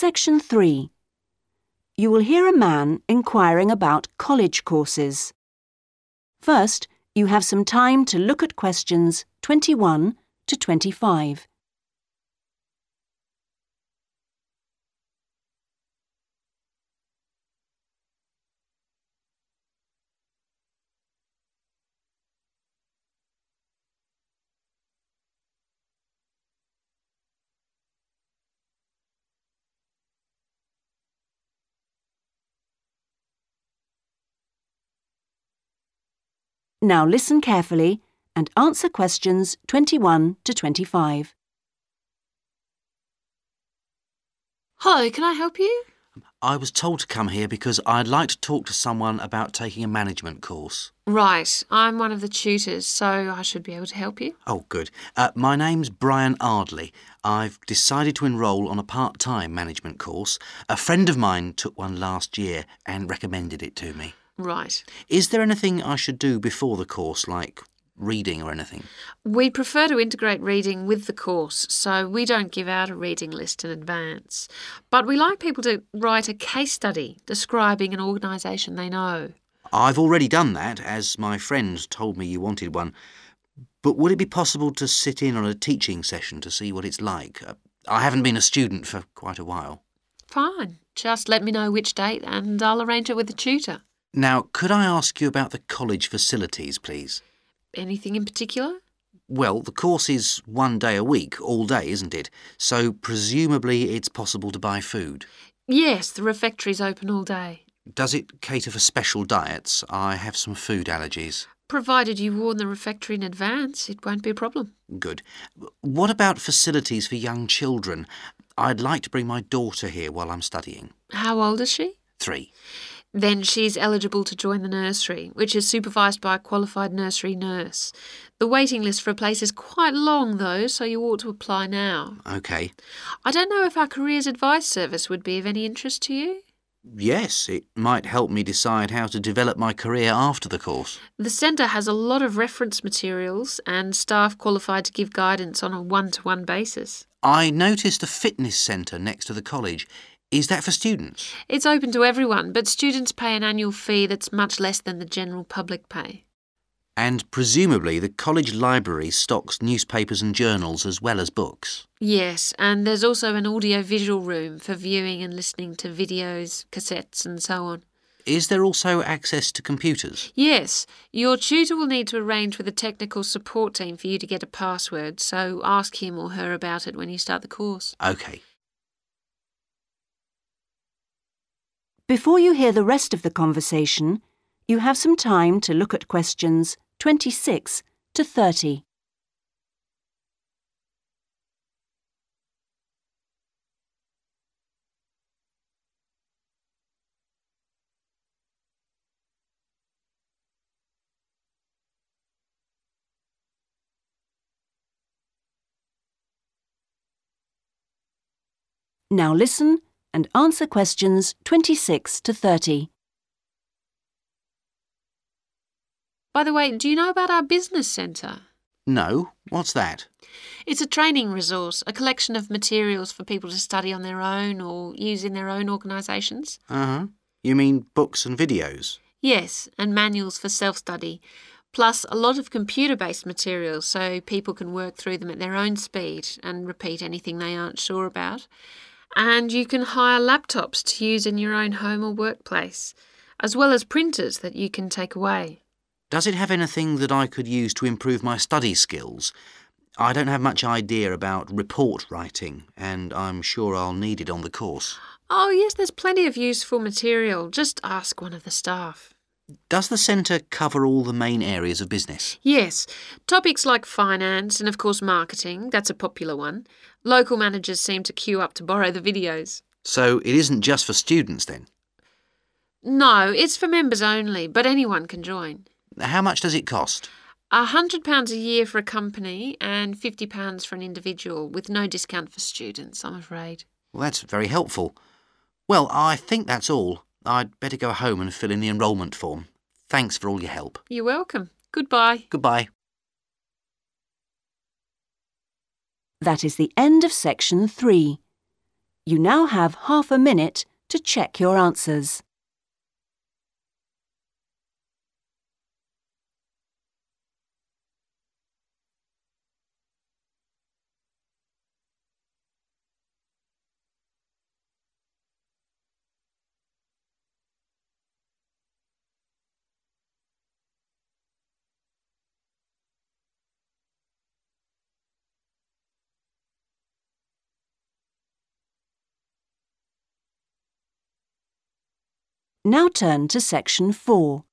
Section 3. You will hear a man inquiring about college courses. First, you have some time to look at questions 21 to 25. Now listen carefully and answer questions 21 to 25. Hello, can I help you? I was told to come here because I'd like to talk to someone about taking a management course. Right, I'm one of the tutors, so I should be able to help you. Oh, good. My name's Brian Ardley. I've decided to enrol on a part-time management course. A friend of mine took one last year and recommended it to me. Right. Is there anything I should do before the course, like reading or anything? We prefer to integrate reading with the course, so we don't give out a reading list in advance. But we like people to write a case study describing an organisation they know. I've already done that, as my friend told me you wanted one. But would it be possible to sit in on a teaching session to see what it's like? I haven't been a student for quite a while. Fine. Just let me know which date and I'll arrange it with the tutor. Now, could I ask you about the college facilities, please? Anything in particular? Well, the course is 1 day a week, all day, isn't it? So presumably it's possible to buy food. Yes, the refectory's open all day. Does it cater for special diets? I have some food allergies. Provided you warn the refectory in advance, it won't be a problem. Good. What about facilities for young children? I'd like to bring my daughter here while I'm studying. How old is she? 3. Then she's eligible to join the nursery, which is supervised by a qualified nursery nurse. The waiting list for a place is quite long, though, so you ought to apply now. OK. I don't know if our careers advice service would be of any interest to you. Yes, it might help me decide how to develop my career after the course. The centre has a lot of reference materials and staff qualified to give guidance on a one-to-one basis. I noticed a fitness centre next to the college. Is that for students? It's open to everyone, but students pay an annual fee that's much less than the general public pay. And presumably the college library stocks newspapers and journals as well as books. Yes, and there's also an audio-visual room for viewing and listening to videos, cassettes and so on. Is there also access to computers? Yes, your tutor will need to arrange with the technical support team for you to get a password, so ask him or her about it when you start the course. OK. Before you hear the rest of the conversation, you have some time to look at questions 26 to 30. Now listen and answer questions 26 to 30. By the way, do you know about our business centre? No, what's that? It's a training resource, a collection of materials for people to study on their own or use in their own organisations. Uh-huh. You mean books and videos? Yes, and manuals for self-study, plus a lot of computer-based materials so people can work through them at their own speed and repeat anything they aren't sure about. And you can hire laptops to use in your own home or workplace, as well as printers that you can take away. Does it have anything that I could use to improve my study skills? I don't have much idea about report writing, and I'm sure I'll need it on the course. Oh, yes, there's plenty of useful material. Just ask one of the staff. Does the centre cover all the main areas of business? Yes, topics like finance and, of course, marketing, that's a popular one. Local managers seem to queue up to borrow the videos. So it isn't just for students then? No, it's for members only, but anyone can join. How much does it cost? £100 a year for a company and £50 for an individual, with no discount for students, I'm afraid. Well, that's very helpful. Well, I think that's all. I'd better go home and fill in the enrolment form. Thanks for all your help. You're welcome. Goodbye. Goodbye. That is the end of section 3. You now have half a minute to check your answers. Now turn to section 4.